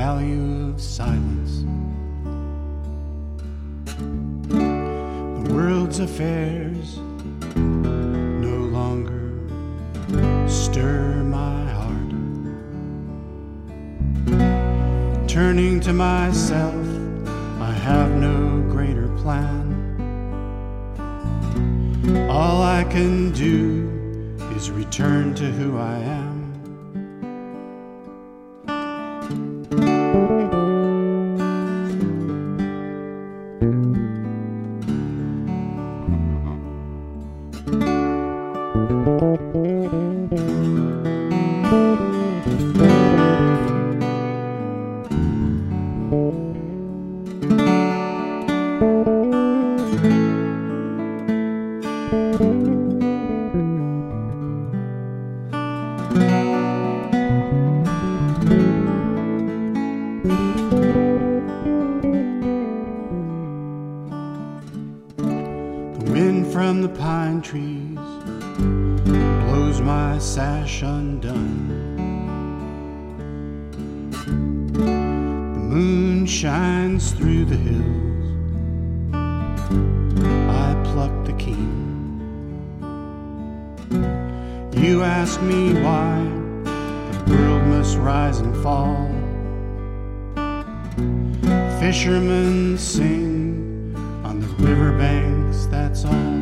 value of silence. The world's affairs no longer stir my heart. Turning to myself, I have no greater plan. All I can do is return to who I am. The wind from the pine trees blows my sash undone. The moon shines through the hills. I pluck the keen. You ask me why the world must rise and fall. Fishermen sing on the riverbanks, that's all.